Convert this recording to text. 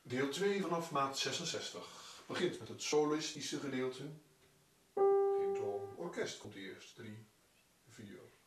Deel 2 vanaf maat 66. Begint met het solistische gedeelte. Geen toon. Orkest komt eerst. 3, 4.